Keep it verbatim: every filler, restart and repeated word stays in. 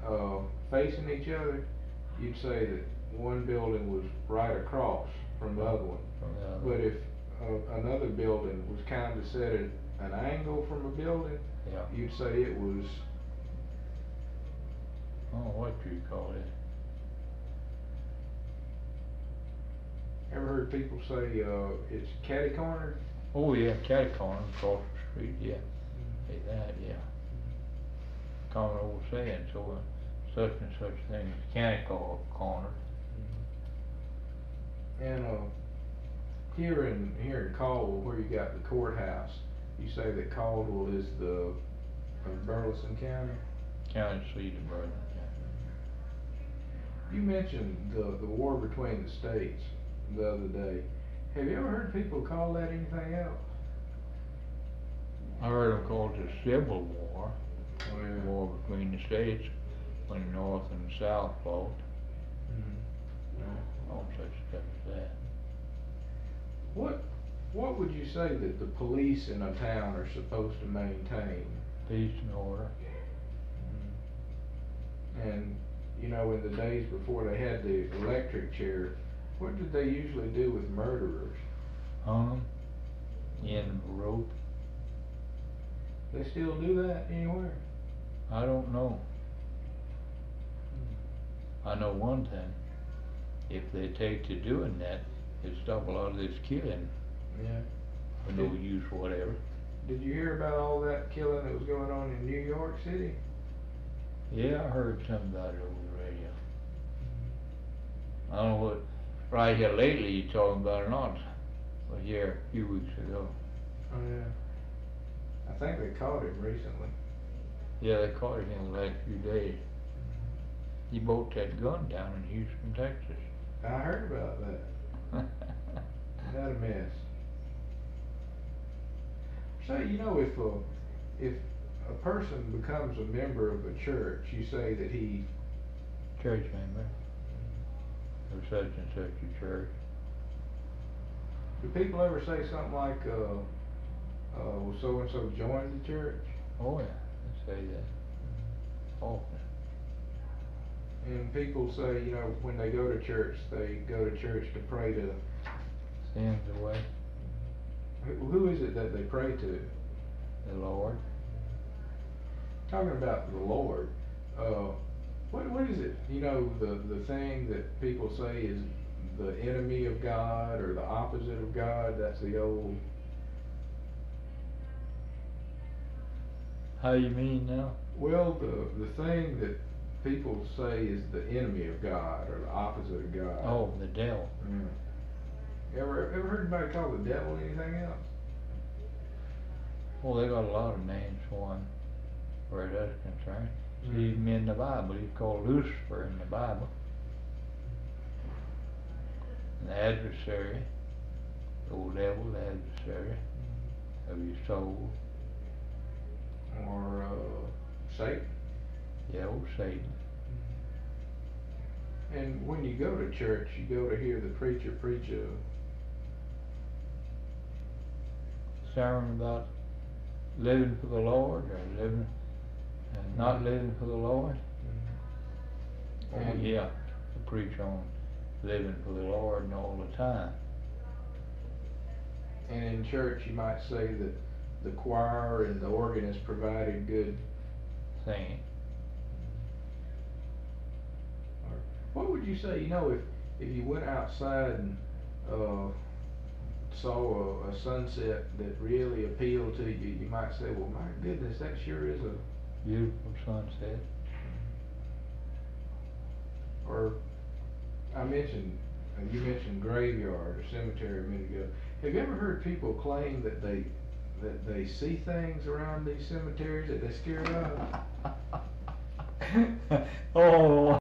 uh, facing each other, you'd say that one building was right across from the other one. From the other. But if uh, another building was kind of set at an angle from a building, Yeah. you'd say it was, I don't know what you call it. ever heard people say, uh, it's catty corner? Oh yeah, catty corner across the street, yeah. Say that, yeah. Common old saying, so uh, such and such thing as catty cor- corner. And, uh, here in, here in Caldwell, where you got the courthouse, you say that Caldwell is the, of Burleson County? County seat of Burleson You mentioned the, the war between the states the other day. Have you ever heard people call that anything else? I heard them call it the Civil War, Oh, yeah. the war between the states, when the North and the South fought, Mhm. all such stuff as that. What, what would you say that the police in a town are supposed to maintain? Peace and order. And, you know, in the days before they had the electric chair, what did they usually do with murderers? Hung 'em, end of a rope. They still do that anywhere? I don't know. I know one thing, if they take to doing that, it'd stop a lot of this killing Yeah. for no use whatever. Did you hear about all that killing that was going on in New York City? Yeah, I heard something about it over the radio. I don't know what, right here lately you talking about it or not, but here a few weeks ago. Oh, yeah. I think they caught him recently. Yeah, they caught him in the last few days. He bought that gun down in Houston, Texas. I heard about that. That a mess. So, you know, if a, if a person becomes a member of a church, you say that he, Church member of such and such a church. do people ever say something like, uh, uh, well, so-and-so joined the church? Oh yeah, they say that often. And people say, you know, when they go to church, they go to church to pray to, Sins away, who, who is it that they pray to? the Lord. Talking about the Lord, uh, what, what is it, you know, the, the thing that people say is the enemy of God or the opposite of God? That's the old, How you mean now? well, the, the thing that people say is the enemy of God or the opposite of God. Oh, the devil. Yeah. Ever, ever heard anybody call the devil anything else? Well, they got a lot of names for him, where that's concerned. Mhm. Even in the Bible, he's called Lucifer in the Bible. An adversary, the old devil, the adversary of your soul. Or, uh, Satan? Yeah, old Satan. And when you go to church, you go to hear the preacher preach a, Sermon about living for the Lord or living and not living for the Lord. Oh And- yeah, to preach on living for the Lord and all the time. and in church you might say that the choir and the organist provided good. Singing. Or what would you say, you know, if, if you went outside and, uh, saw a, a sunset that really appealed to you, you might say, well, my goodness, that sure is a, Beautiful sunset. or I mentioned, uh, you mentioned graveyard or cemetery a minute ago. Have you ever heard people claim that they, that they see things around these cemeteries that they're scared of? Oh.